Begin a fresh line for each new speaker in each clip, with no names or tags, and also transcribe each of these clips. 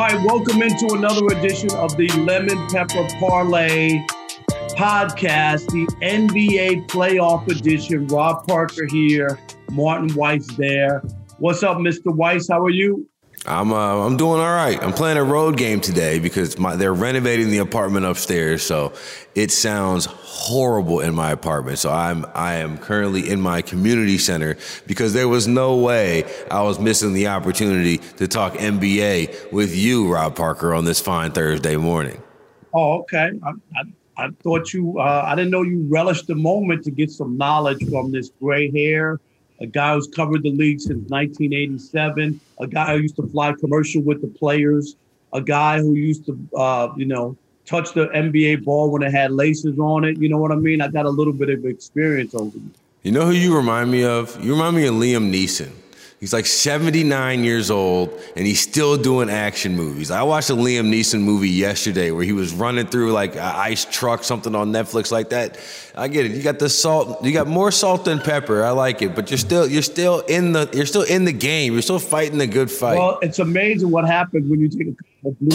right, welcome into another edition of the Lemon Pepper Parlay podcast, the NBA playoff edition. Rob Parker here, Martin Weiss there. What's up, Mr. Weiss? How are you?
I'm doing all right. I'm playing a road game today because they're renovating the apartment upstairs, so it sounds horrible in my apartment. So I am currently in my community center because there was no way I was missing the opportunity to talk NBA with you, Rob Parker, on this fine Thursday morning.
Oh, okay. I thought I didn't know you relished the moment to get some knowledge from this gray hair. A guy who's covered the league since 1987, a guy who used to fly commercial with the players, a guy who used to, touch the NBA ball when it had laces on it. You know what I mean? I got a little bit of experience over you.
You know who you remind me of? You remind me of Liam Neeson. He's like 79 years old, and he's still doing action movies. I watched a Liam Neeson movie yesterday where he was running through like an ice truck, something on Netflix like that. I get it. You got the salt. You got more salt than pepper. I like it, but you're still in the game. You're still fighting the good fight.
Well, it's amazing what happens when you take a blue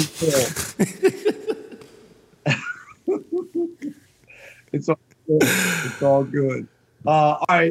pill. It's all good. All right.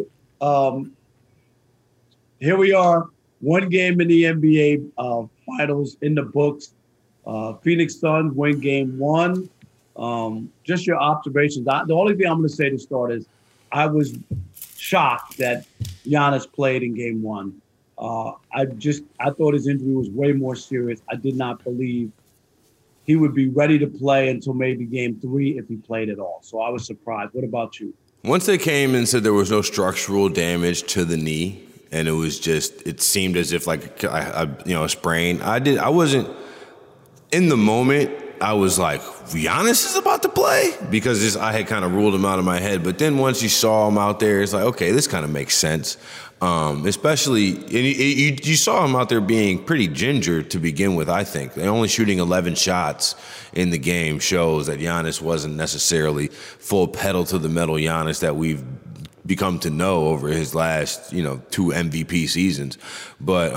Here we are, one game in the NBA finals in the books. Phoenix Suns win game one. Just your observations. The only thing I'm going to say to start is I was shocked that Giannis played in game one. I thought his injury was way more serious. I did not believe he would be ready to play until maybe game three if he played at all. So I was surprised. What about you?
Once they came and said there was no structural damage to the knee, and it seemed as if like a sprain. I wasn't in the moment. I was like, Giannis is about to play because I had kind of ruled him out of my head. But then once you saw him out there, it's like, okay, this kind of makes sense. Especially, you saw him out there being pretty ginger to begin with, I think. They're only shooting 11 shots in the game shows that Giannis wasn't necessarily full pedal to the metal Giannis that we've become to know over his last, 2 MVP seasons. But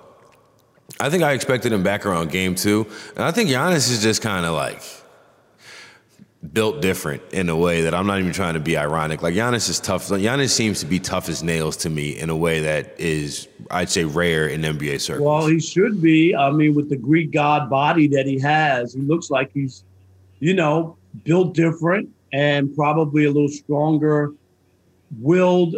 I think I expected him back around game two. And I think Giannis is just kind of like built different in a way that I'm not even trying to be ironic. Like Giannis is tough. Giannis seems to be tough as nails to me in a way that is, I'd say, rare in NBA circles.
Well, he should be. I mean, with the Greek god body that he has, he looks like he's, built different and probably a little stronger willed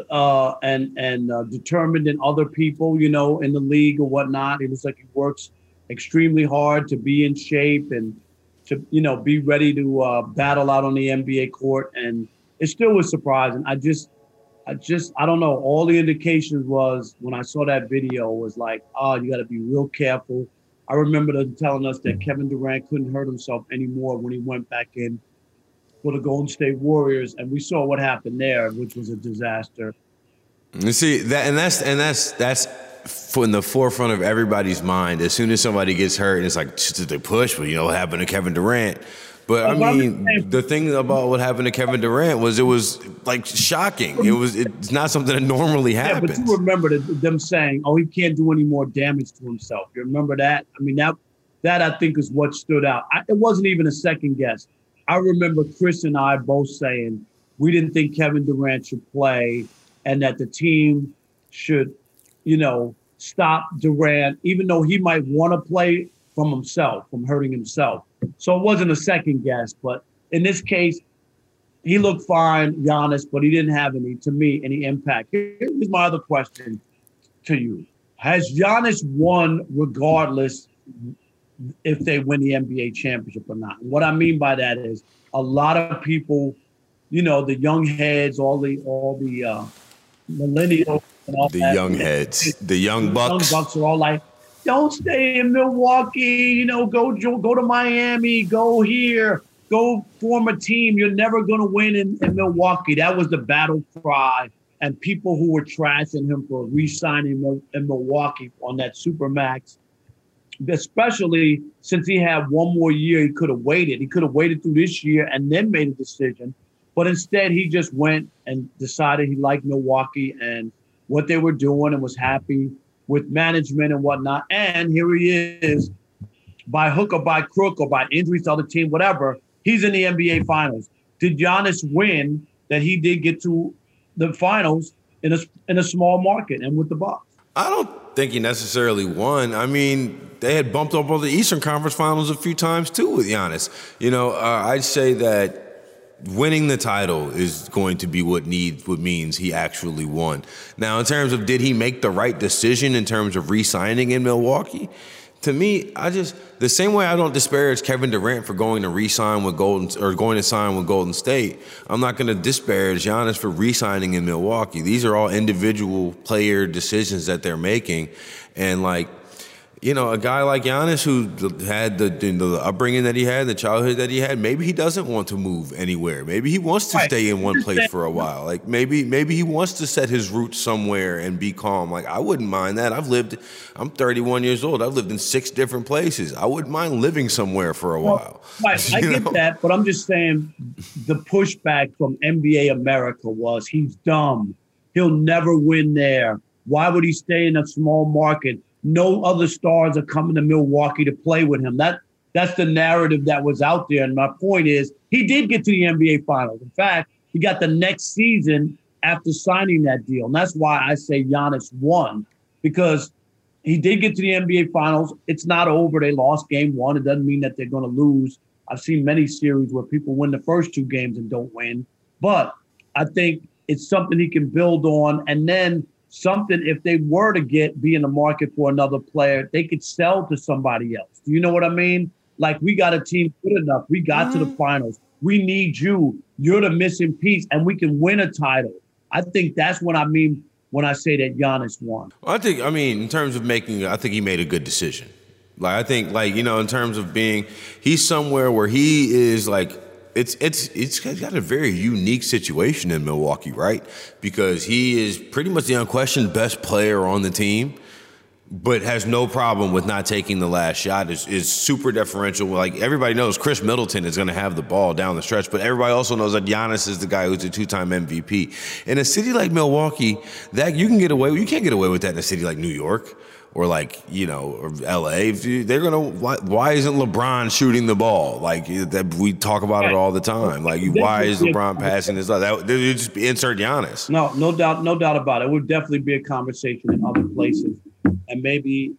and determined than other people, in the league or whatnot. It looks like he works extremely hard to be in shape and to, be ready to battle out on the NBA court. And it still was surprising. I don't know. All the indications was when I saw that video was like, you got to be real careful. I remember them telling us that Kevin Durant couldn't hurt himself anymore when he went back in for the Golden State Warriors, and we saw what happened there, which was a disaster.
You see that's in the forefront of everybody's mind. As soon as somebody gets hurt, it's like they push. Well, what happened to Kevin Durant? But the thing about what happened to Kevin Durant was it was like shocking. It's not something that normally happens.
Yeah, but you remember them saying, "Oh, he can't do any more damage to himself." You remember that? I mean, that I think is what stood out. It wasn't even a second guess. I remember Chris and I both saying we didn't think Kevin Durant should play and that the team should, stop Durant, even though he might want to play from hurting himself. So it wasn't a second guess. But in this case, he looked fine, Giannis, but he didn't have any impact. Here's my other question to you. Has Giannis won regardless if they win the NBA championship or not? What I mean by that is a lot of people, the young heads, all the millennials and all
the
that.
Young heads, the young bucks.
Young bucks are all like, don't stay in Milwaukee, go to Miami, go here, go form a team. You're never going to win in Milwaukee. That was the battle cry. And people who were trashing him for re-signing in Milwaukee on that Supermax, especially since he had one more year, he could have waited. He could have waited through this year and then made a decision. But instead, he just went and decided he liked Milwaukee and what they were doing and was happy with management and whatnot. And here he is by hook or by crook or by injuries to other team, whatever, he's in the NBA Finals. Did Giannis win that he did get to the finals in a small market and with the Bucks?
I don't think he necessarily won. I mean, they had bumped up on the Eastern Conference Finals a few times too with Giannis. I'd say that winning the title is going to be what means he actually won. Now, in terms of did he make the right decision in terms of re-signing in Milwaukee? To me, the same way I don't disparage Kevin Durant for going to sign with Golden State, I'm not going to disparage Giannis for re-signing in Milwaukee. These are all individual player decisions that they're making, and a guy like Giannis who had the upbringing that he had, the childhood that he had, maybe he doesn't want to move anywhere. Maybe he wants to stay in one place for a while. Maybe he wants to set his roots somewhere and be calm. I wouldn't mind that. I'm 31 years old. I've lived in 6 different places. I wouldn't mind living somewhere for a while.
Right, I get that, but I'm just saying the pushback from NBA America was he's dumb. He'll never win there. Why would he stay in a small market? No other stars are coming to Milwaukee to play with him. That's the narrative that was out there. And my point is, he did get to the NBA Finals. In fact, he got the next season after signing that deal. And that's why I say Giannis won, because he did get to the NBA Finals. It's not over. They lost game 1. It doesn't mean that they're going to lose. I've seen many series where people win the first 2 games and don't win. But I think it's something he can build on. And then something, if they were to be in the market for another player, they could sell to somebody else. Do you know what I mean? We got a team good enough. We got to the finals. We need you. You're the missing piece, and we can win a title. I think that's what I mean when I say that Giannis won.
In terms of I think he made a good decision. In terms of he's somewhere where he is It's got a very unique situation in Milwaukee, right? Because he is pretty much the unquestioned best player on the team, but has no problem with not taking the last shot. Is super deferential. Everybody knows Chris Middleton is going to have the ball down the stretch, but everybody also knows that Giannis is the guy who's a 2-time MVP. In a city like Milwaukee, you can't get away with that in a city like New York. Or or LA, they're gonna. Why isn't LeBron shooting the ball? We talk about it all the time. Why is LeBron passing this? They just insert Giannis.
No doubt about it. It would definitely be a conversation in other places, and maybe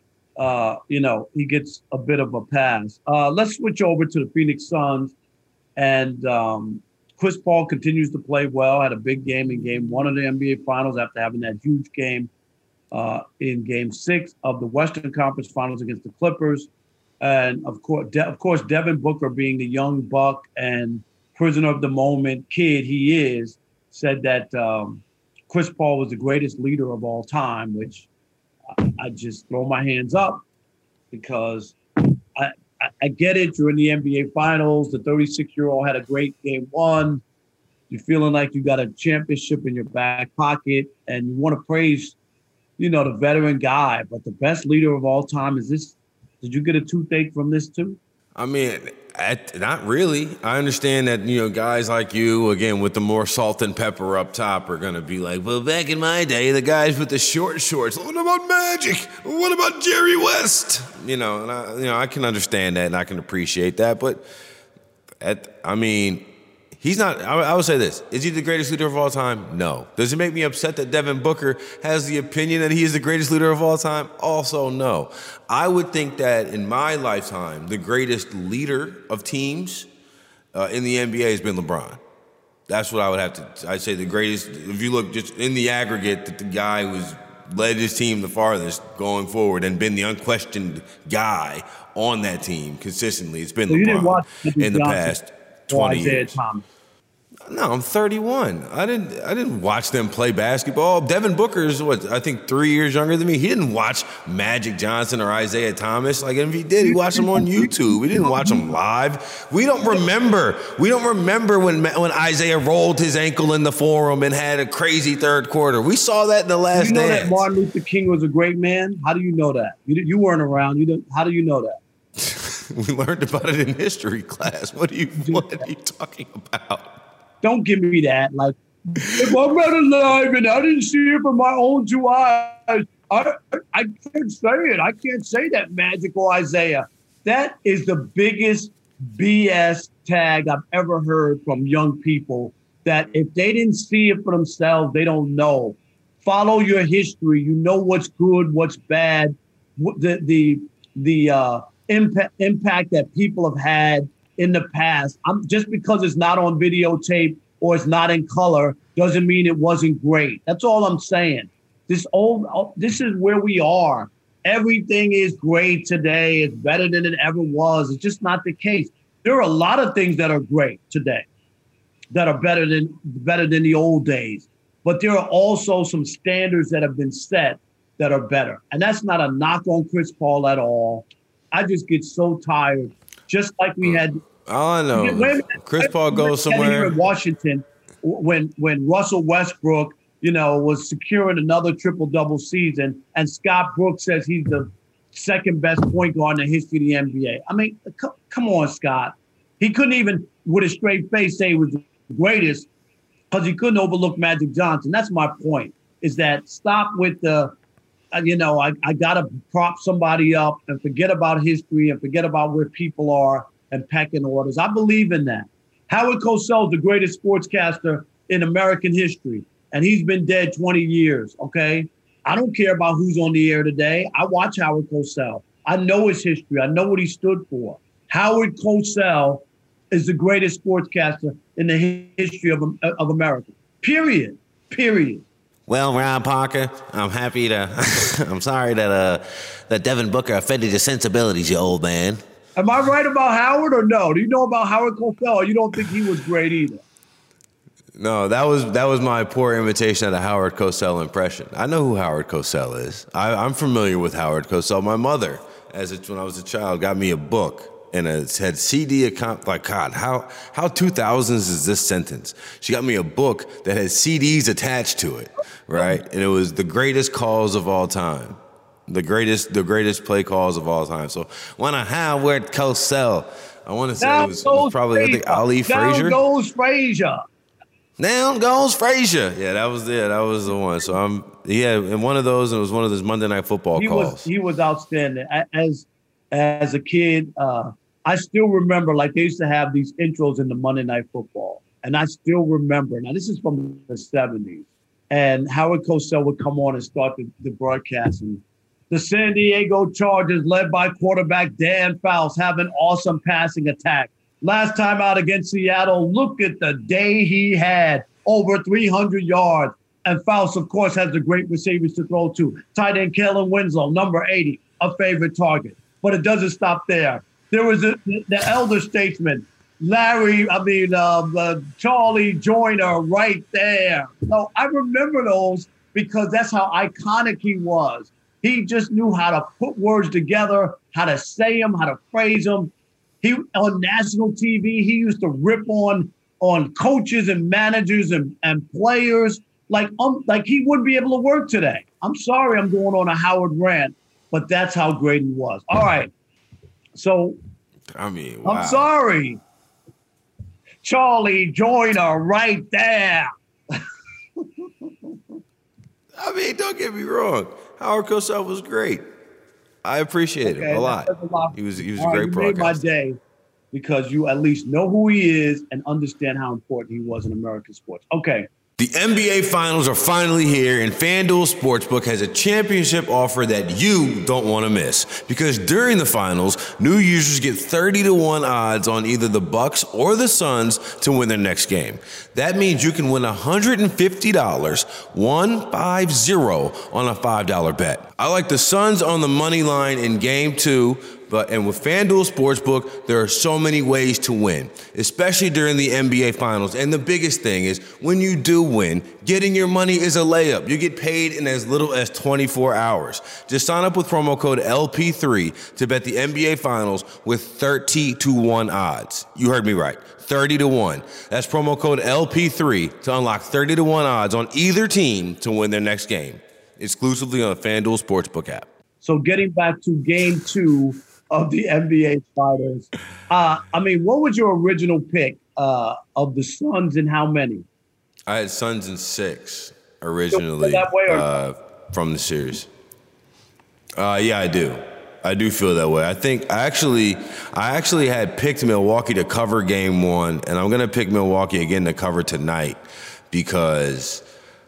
he gets a bit of a pass. Let's switch over to the Phoenix Suns, and Chris Paul continues to play well. Had a big game in Game 1 of the NBA Finals after having that huge game in Game 6 of the Western Conference Finals against the Clippers. And of course, Devin Booker, being the young buck and prisoner of the moment kid he is, said that Chris Paul was the greatest leader of all time, which I just throw my hands up, because I get it. You're in the NBA Finals. The 36-year-old had a great Game 1. You're feeling like you got a championship in your back pocket, and you want to praise the veteran guy, but the best leader of all time is this. Did you get a toothache from this too?
Not really. I understand that, guys like you, again, with the more salt and pepper up top, are going to be like, well, back in my day, the guys with the short shorts, what about Magic? What about Jerry West? And I can understand that and I can appreciate that. But, he's not. I would say this. Is he the greatest leader of all time? No. Does it make me upset that Devin Booker has the opinion that he is the greatest leader of all time? Also, no. I would think that in my lifetime, the greatest leader of teams in the NBA has been LeBron. That's what I would have to. I'd say the greatest. If you look just in the aggregate, the guy who's led his team the farthest going forward and been the unquestioned guy on that team consistently, it's been LeBron in the past 20 years. No, I'm 31. I didn't watch them play basketball. Devin Booker is I think 3 years younger than me. He didn't watch Magic Johnson or Isaiah Thomas. If he did, he watched them on YouTube. He didn't watch them live. We don't remember when Isaiah rolled his ankle in the Forum and had a crazy third quarter. We saw that in the Last Dance.
You know that Martin Luther King was a great man? How do you know that? You weren't around. How do you know that?
We learned about it in history class. What are you talking about?
Don't give me that. If I'm not alive and I didn't see it with my own 2 eyes, I can't say it. I can't say that Magic or Isaiah. That is the biggest BS tag I've ever heard from young people, that if they didn't see it for themselves, they don't know. Follow your history. You know what's good, what's bad, the impact that people have had in the past. Just because it's not on videotape or it's not in color doesn't mean it wasn't great. That's all I'm saying. This is where we are. Everything is great today. It's better than it ever was. It's just not the case. There are a lot of things that are great today that are better than the old days. But there are also some standards that have been set that are better. And that's not a knock on Chris Paul at all. I just get so tired. Just like we had.
All I know, Chris Paul goes somewhere.
Here in Washington, when Russell Westbrook, was securing another triple-double season, and Scott Brooks says he's the second best point guard in the history of the NBA. I mean, come on, Scott. He couldn't even, with a straight face, say he was the greatest because he couldn't overlook Magic Johnson. That's my point, is that stop with the, I got to prop somebody up and forget about history and forget about where people are and pecking orders. I believe in that. Howard Cosell is the greatest sportscaster in American history, and he's been dead 20 years, okay? I don't care about who's on the air today. I watch Howard Cosell. I know his history. I know what he stood for. Howard Cosell is the greatest sportscaster in the history of America, period.
Well, Rob Parker, I'm happy to. I'm sorry that Devin Booker offended your sensibilities, you old man.
Am I right about Howard or no? Do you know about Howard Cosell, or you don't think he was great either?
No, that was my poor imitation of the Howard Cosell impression. I know who Howard Cosell is. I'm familiar with Howard Cosell. My mother, when I was a child, got me a book. And it had CD account. Like, God, how 2000s is this sentence? She got me a book that had CDs attached to it, right? And it was the greatest calls of all time, the greatest play calls of all time. So when I Howard Cosell, I want to say it was probably, I think, Ali Frazier.
Down goes Frazier.
Down goes Frazier. Yeah, that was the one. So and one of those, it was one of those Monday Night Football calls.
He was outstanding. As a kid, I still remember, like, they used to have these intros in the Monday Night Football. And I still remember, now this is from the 70s, and Howard Cosell would come on and start the broadcast. And the San Diego Chargers, led by quarterback Dan Fouts, have an awesome passing attack. Last time out against Seattle, look at the day he had, over 300 yards. And Fouts, of course, has the great receivers to throw to. Tight end Kellen Winslow, number 80, a favorite target. But it doesn't stop there. There was the elder statesman, Charlie Joyner, right there. So I remember those because that's how iconic he was. He just knew how to put words together, how to say them, how to phrase them. He on national TV, he used to rip on coaches and managers and players like he wouldn't be able to work today. I'm sorry I'm going on a Howard rant, but that's how great he was. All right. So,
wow.
I'm sorry. Charlie Joyner right there.
Don't get me wrong. Howard Cosell was great. I appreciate him a lot. He was a great broadcaster.
You made my day because you at least know who he is and understand how important he was in American sports. Okay.
The NBA Finals are finally here, and FanDuel Sportsbook has a championship offer that you don't want to miss. Because during the Finals, new users get 30-1 odds on either the Bucks or the Suns to win their next game. That means you can win $150, 150 on a $5 bet. I like the Suns on the money line in Game 2. And with FanDuel Sportsbook, there are so many ways to win, especially during the NBA Finals. And the biggest thing is, when you do win, getting your money is a layup. You get paid in as little as 24 hours. Just sign up with promo code LP3 to bet the NBA Finals with 30-1 odds. You heard me right, 30-1. That's promo code LP3 to unlock 30-1 odds on either team to win their next game, exclusively on the FanDuel Sportsbook app.
So getting back to Game 2 of the NBA Finals. What was your original pick of the Suns and how many?
I had Suns in 6 originally from the series. Yeah, I do. I do feel that way. I think I actually had picked Milwaukee to cover game one, and I'm going to pick Milwaukee again to cover tonight because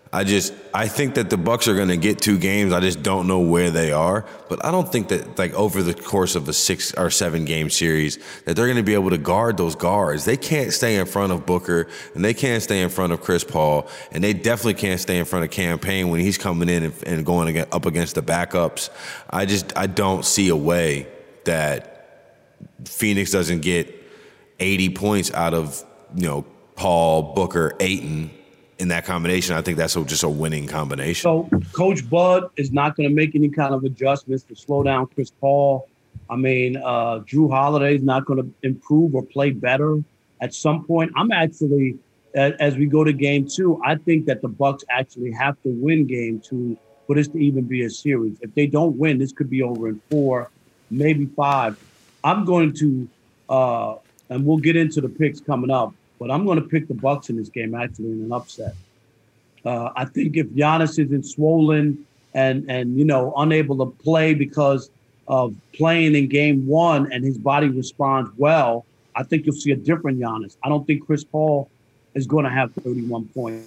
I think that the Bucks are going to get 2 games. I just don't know where they are. But I don't think that, like, over the course of a 6 or 7 game series that they're going to be able to guard those guards. They can't stay in front of Booker, and they can't stay in front of Chris Paul, and they definitely can't stay in front of Cam Payne when he's coming in and going up against the backups. I don't see a way that Phoenix doesn't get 80 points out of, Paul, Booker, Ayton. In that combination, I think that's just a winning combination.
So Coach Bud is not going to make any kind of adjustments to slow down Chris Paul. I mean, Jrue Holiday is not going to improve or play better at some point. I'm actually, as we go to game 2, I think that the Bucks actually have to win game 2 for this to even be a series. If they don't win, this could be over in 4, maybe 5. I'm going to, and we'll get into the picks coming up, but I'm going to pick the Bucks in this game, actually, in an upset. I think if Giannis isn't swollen and unable to play because of playing in game 1 and his body responds well, I think you'll see a different Giannis. I don't think Chris Paul is going to have 31 points.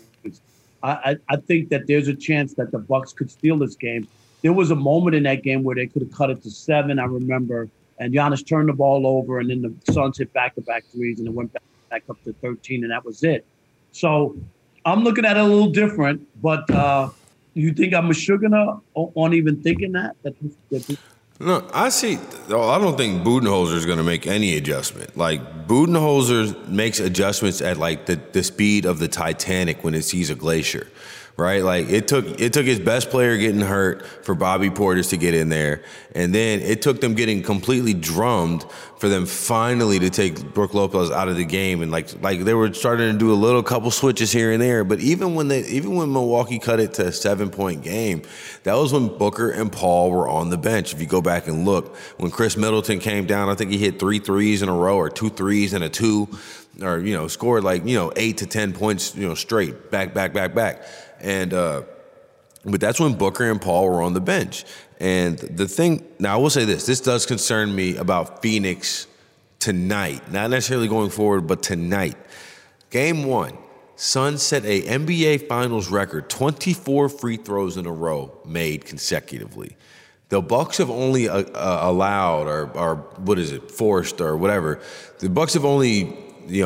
I think that there's a chance that the Bucks could steal this game. There was a moment in that game where they could have cut it to 7, I remember, and Giannis turned the ball over, and then the Suns hit back-to-back threes, and it went back up to 13, and that was it. So I'm looking at it a little different, but you think I'm Meshuggah on even thinking that?
No, I see. I don't think Budenholzer is going to make any adjustment. Like, Budenholzer makes adjustments at, like, the speed of the Titanic when it sees a glacier, right? Like, it took his best player getting hurt for Bobby Portis to get in there, and then it took them getting completely drummed for them finally to take Brook Lopez out of the game. And like they were starting to do a couple switches here and there. But even when Milwaukee cut it to a 7-point game, that was when Booker and Paul were on the bench. If you go back and look, when Chris Middleton came down, I think he hit 3 threes in a row, or 2 threes and a 2, or scored 8 to 10 points straight back. And but that's when Booker and Paul were on the bench. And the thing, now I will say this does concern me about Phoenix tonight, not necessarily going forward, but tonight. Game 1, Suns set a NBA Finals record, 24 free throws in a row made consecutively. The Bucks have only allowed, or what is it, forced or whatever. The Bucks have only,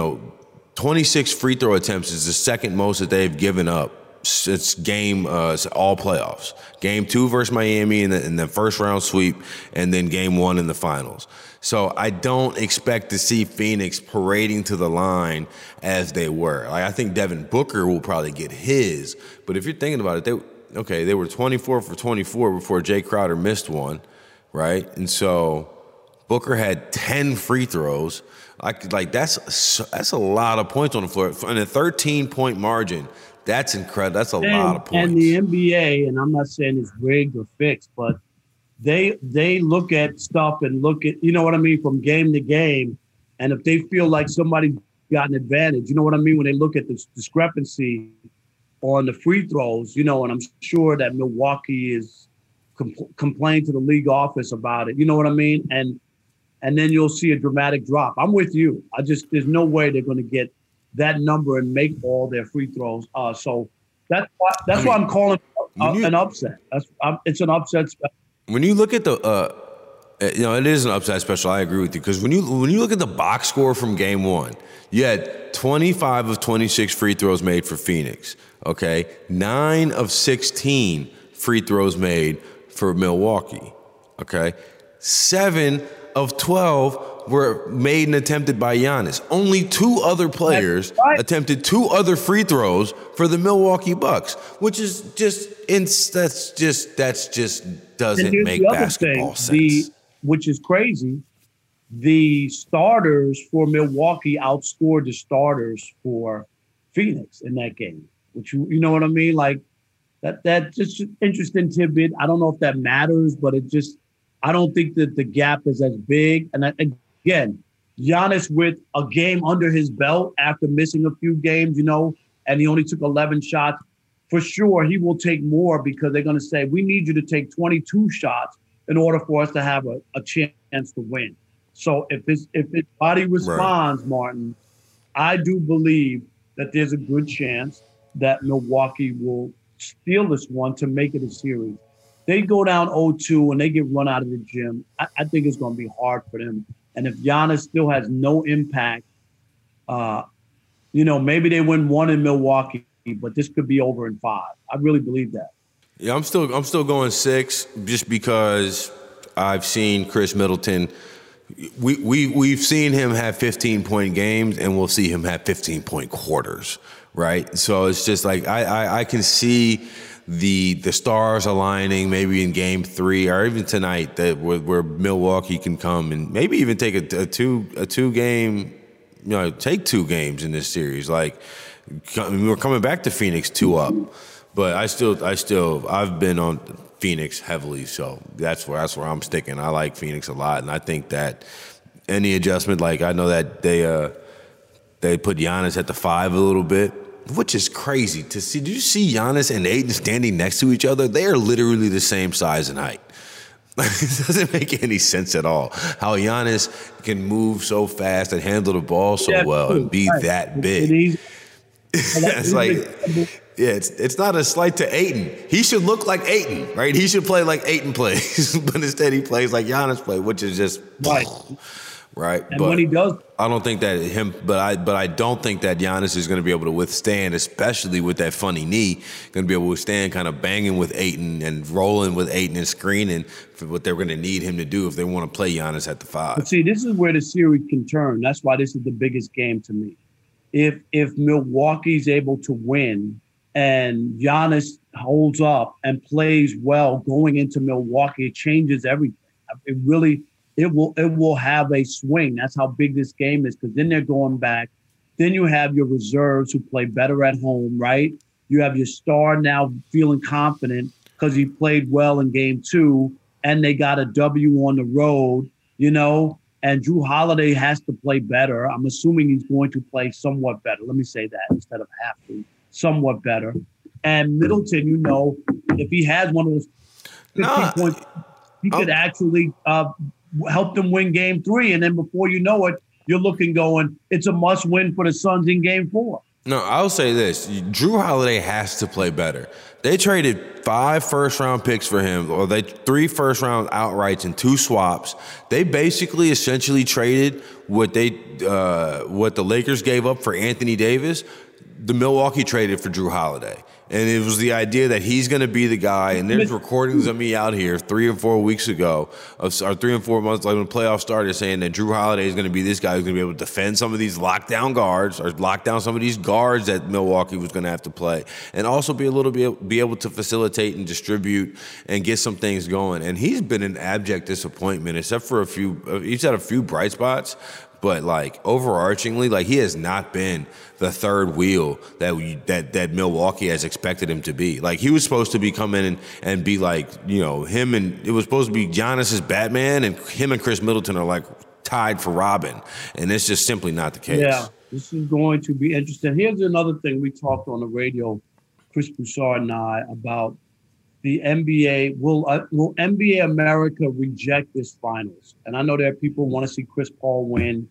26 free throw attempts is the second most that they've given up. It's all playoffs. Game 2 versus Miami in the first round sweep, and then game 1 in the finals. So I don't expect to see Phoenix parading to the line as they were. Like, I think Devin Booker will probably get his, but if you're thinking about it, they were 24 for 24 before Jay Crowder missed one, right? And so Booker had 10 free throws. Like that's a lot of points on the floor. In a 13-point margin, that's incredible. That's a lot of points.
And the NBA, and I'm not saying it's rigged or fixed, but they look at stuff and look at, from game to game. And if they feel like somebody's got an advantage, when they look at this discrepancy on the free throws, and I'm sure that Milwaukee is complained to the league office about it. You know what I mean? And then you'll see a dramatic drop. I'm with you. There's no way they're going to get that number and make all their free throws. So that's why I'm calling an upset. It's an upset.
When you look at it is an upset special. I agree with you, because when you look at the box score from game 1, you had 25 of 26 free throws made for Phoenix. Okay, 9 of 16 free throws made for Milwaukee. Okay, 7 of 12 were made and attempted by Giannis. Only 2 other players attempted 2 other free throws for the Milwaukee Bucks, which is that just doesn't make basketball sense.
Which is crazy. The starters for Milwaukee outscored the starters for Phoenix in that game, which you know what I mean? Like that just interesting tidbit. I don't know if that matters, but I don't think that the gap is as big. And again, Giannis with a game under his belt after missing a few games, and he only took 11 shots. For sure, he will take more, because they're going to say, we need you to take 22 shots in order for us to have a chance to win. So if his body responds, right, Martin, I do believe that there's a good chance that Milwaukee will steal this one to make it a series. They go down 0-2 and they get run out of the gym. I think it's going to be hard for them. And if Giannis still has no impact, maybe they win one in Milwaukee, but this could be over in 5. I really believe that.
Yeah, I'm still going 6 just because I've seen Chris Middleton. We've seen him have 15-point games, and we'll see him have 15-point quarters, right? So it's just like I can see the stars aligning maybe in Game 3 or even tonight that where Milwaukee can come and maybe even take a two game, take 2 games in this series. Like we're coming back to Phoenix 2 up, but I've been on Phoenix heavily, so that's where I'm sticking. I like Phoenix a lot, and I think that any adjustment, like I know that they put Giannis at the 5 a little bit, which is crazy to see. Did you see Giannis and Ayton standing next to each other? They are literally the same size and height. It doesn't make any sense at all how Giannis can move so fast and handle the ball so well and be that big. It's like, yeah, it's not a slight to Ayton. He should look like Ayton, right? He should play like Ayton plays, but instead he plays like Giannis plays, which is just right.
And but when he does,
I don't think that I don't think that Giannis is going to be able to withstand, especially with that funny knee, going to be able to withstand kind of banging with Ayton and rolling with Ayton and screening for what they're going to need him to do if they want to play Giannis at the 5.
But see, this is where the series can turn. That's why this is the biggest game to me. If Milwaukee's able to win and Giannis holds up and plays well going into Milwaukee, it changes everything. It will have a swing. That's how big this game is, because then they're going back. Then you have your reserves who play better at home, right? You have your star now feeling confident because he played well in Game 2, and they got a W on the road, and Jrue Holiday has to play better. I'm assuming he's going to play somewhat better. Let me say that instead of have to, somewhat better. And Middleton, if he has one of those 15 points, he could actually help them win Game 3. And then before you know it, you're going, it's a must win for the Suns in Game 4.
No, I'll say this. Jrue Holiday has to play better. They traded 5 first-round picks for him, or 3 first-round outrights and 2 swaps. They basically essentially traded what the Lakers gave up for Anthony Davis. The Milwaukee traded for Jrue Holiday. And it was the idea that he's going to be the guy. And there's recordings of me out here 3 or 4 weeks ago, or 3 or 4 months, like when the playoffs started, saying that Jrue Holiday is going to be this guy who's going to be able to defend some of these lockdown guards, or lock down some of these guards that Milwaukee was going to have to play, and also be able to facilitate and distribute and get some things going. And he's been an abject disappointment, except for he's had a few bright spots. But overarchingly, he has not been the third wheel that Milwaukee has expected him to be. He was supposed to be coming and be him, and it was supposed to be Giannis's Batman, and him and Chris Middleton are tied for Robin, and it's just simply not the case.
Yeah, this is going to be interesting. Here's another thing we talked on the radio, Chris Broussard and I, about the NBA. Will NBA America reject this finals? And I know there are people who want to see Chris Paul win,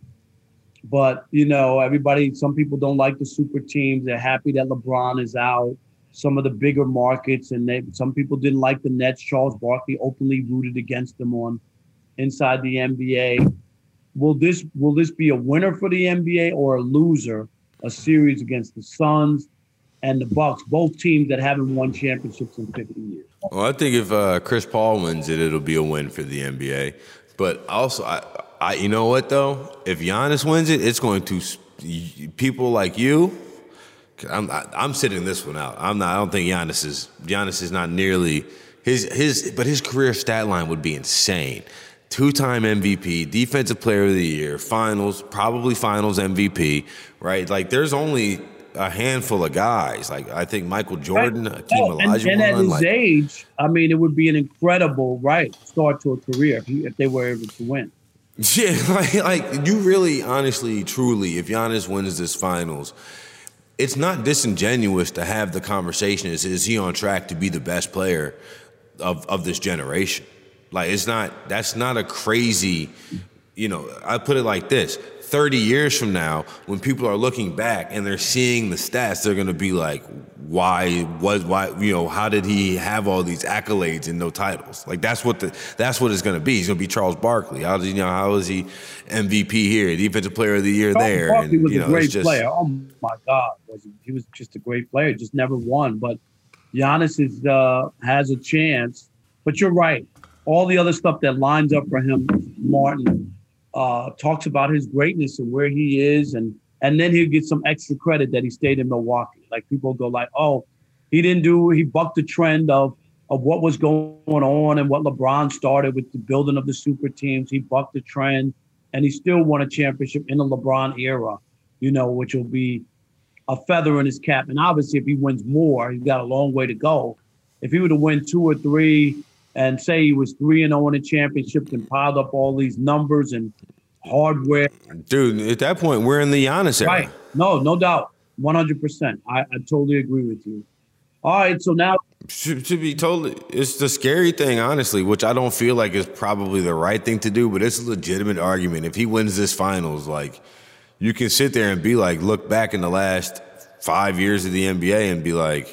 but some people don't like the super teams. They're happy that LeBron is out. Some of the bigger markets, and some people didn't like the Nets. Charles Barkley openly rooted against them inside the NBA. Will this be a winner for the NBA or a loser? A series against the Suns and the Bucks, both teams that haven't won championships in 50 years.
Well, I think if Chris Paul wins it, it'll be a win for the NBA. But also, I you know what though? If Giannis wins it, it's going to people like you. I'm sitting this one out. I don't think Giannis is not nearly but his career stat line would be insane. 2-time MVP, Defensive Player of the Year, probably Finals MVP, right? There's only a handful of guys. I think Michael Jordan, Hakeem Olajuwon.
And at his age, it would be an incredible start to a career if they were able to win.
Yeah, you really, honestly, truly, if Giannis wins this finals, it's not disingenuous to have the conversation: is he on track to be the best player of this generation? Like, that's not a crazy, I put it like this. 30 years from now, when people are looking back and they're seeing the stats, they're going to be like, how did he have all these accolades and no titles? Like, that's what it's going to be. He's going to be Charles Barkley. How was he MVP here, Defensive Player of the Year there?
Barkley was a great player. Oh my God, he was just a great player. Just never won. But Giannis has a chance. But you're right. All the other stuff that lines up for him, Martin, talks about his greatness and where he is, and then he'll get some extra credit that he stayed in Milwaukee. Like, people go like, oh, he bucked the trend of what was going on and what LeBron started with the building of the super teams. He bucked the trend, and he still won a championship in the LeBron era, which will be a feather in his cap. And obviously, if he wins more, he's got a long way to go. If he were to win 2 or 3 and say he was 3-0 in a championship and piled up all these numbers and hardware.
Dude, at that point, we're in the Giannis era.
Right. No doubt. 100%. I totally agree with you. All right, so now.
To be totally, it's the scary thing, honestly, which I don't feel like is probably the right thing to do, but it's a legitimate argument. If he wins this finals, like, you can sit there and be like, look back in the last 5 years of the NBA and be like,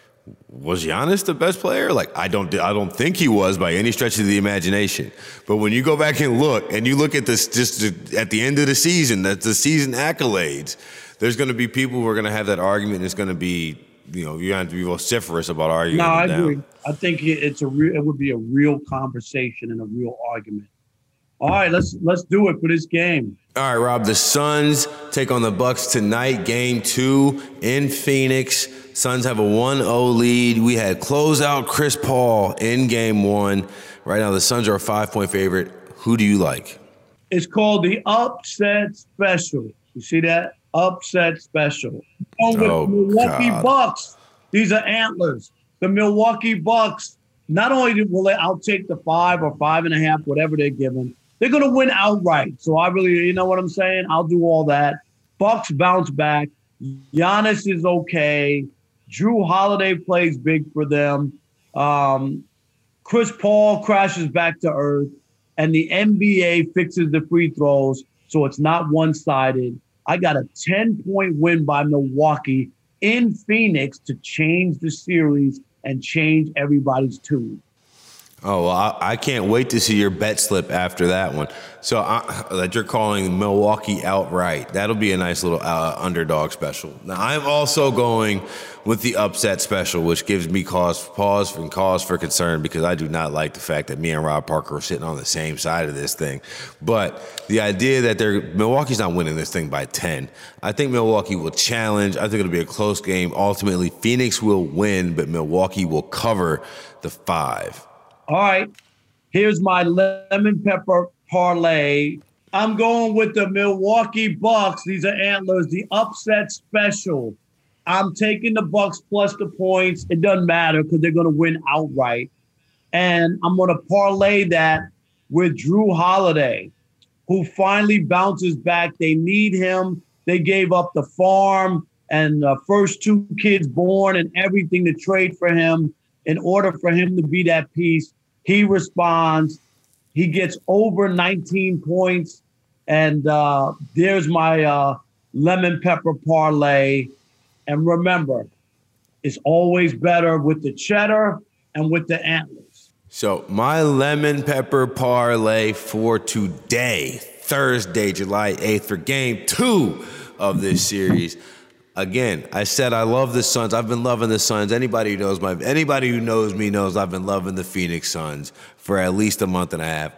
was Giannis the best player? Like, I don't think he was by any stretch of the imagination. But when you go back and you look at this just at the end of the season, that's the season accolades, there's going to be people who are going to have that argument, and it's going to be, you have to be vociferous about arguing.
No, I agree. I think it would be a real conversation and a real argument. All right, let's do it for this game.
All right, Rob, the Suns take on the Bucks tonight, game 2 in Phoenix. Suns have a 1-0 lead. We had closeout Chris Paul in game 1. Right now, the Suns are a 5-point favorite. Who do you like?
It's called the upset special. You see that? Upset special. With the Milwaukee Bucks. These are antlers. The Milwaukee Bucks, not only will they outtake the 5 or 5.5, whatever they're given, they're going to win outright. So I really, you know what I'm saying? I'll do all that. Bucks bounce back. Giannis is okay. Drew Holiday plays big for them. Chris Paul crashes back to earth. And the NBA fixes the free throws so it's not one-sided. I got a 10-point win by Milwaukee in Phoenix to change the series and change everybody's tune.
Oh, well, I can't wait to see your bet slip after that one. So that you're calling Milwaukee outright. That'll be a nice little underdog special. Now, I'm also going with the upset special, which gives me cause for concern, because I do not like the fact that me and Rob Parker are sitting on the same side of this thing. But the idea that Milwaukee's not winning this thing by 10. I think Milwaukee will challenge. I think it'll be a close game. Ultimately, Phoenix will win, but Milwaukee will cover the 5.
All right, here's my lemon pepper parlay. I'm going with the Milwaukee Bucks. These are antlers, the upset special. I'm taking the Bucks plus the points. It doesn't matter because they're going to win outright. And I'm going to parlay that with Drew Holiday, who finally bounces back. They need him. They gave up the farm and the first 2 kids born and everything to trade for him. In order for him to be that piece, he responds. He gets over 19 points. And there's my lemon pepper parlay. And remember, it's always better with the cheddar and with the antlers.
So my lemon pepper parlay for today, Thursday, July 8th, for game 2 of this series. Again, I said I love the Suns. I've been loving the Suns. Anybody who knows me knows I've been loving the Phoenix Suns for at least a month and a half.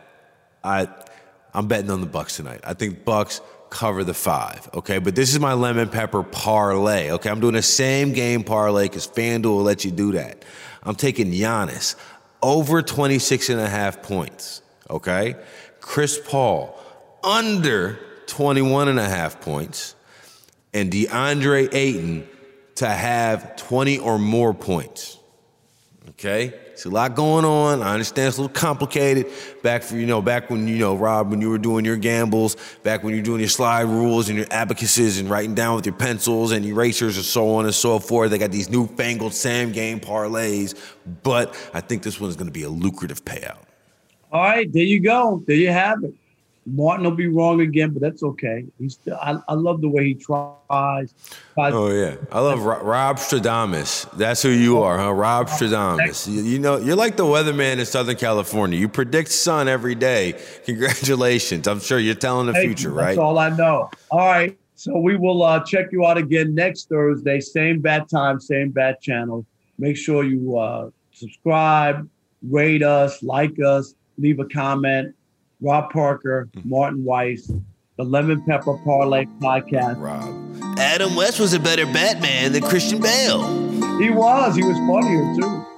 I'm betting on the Bucks tonight. I think Bucks cover the 5, okay? But this is my lemon pepper parlay, okay? I'm doing the same game parlay because FanDuel will let you do that. I'm taking Giannis over 26.5 points, okay? Chris Paul under 21.5 points. And DeAndre Ayton to have 20 or more points. Okay? It's a lot going on. I understand it's a little complicated. Back when, Rob, when you were doing your gambles, back when you were doing your slide rules and your abacuses and writing down with your pencils and erasers and so on and so forth. They got these newfangled same game parlays. But I think this one is going to be a lucrative payout.
All right, there you go. There you have it. Martin will be wrong again, but that's okay. He's still, I love the way he tries.
Oh, yeah. I love Rob Stradamus. That's who you are, huh? Rob Stradamus. You know, you're like the weatherman in Southern California. You predict sun every day. Congratulations. I'm sure you're telling the future, right?
That's all I know. All right. So we will check you out again next Thursday. Same bat time, same bat channel. Make sure you subscribe, rate us, like us, leave a comment. Rob Parker, Martin Weiss, the Lemon Pepper Parlay Podcast.
Rob.
Adam West was a better Batman than Christian Bale.
He was funnier too.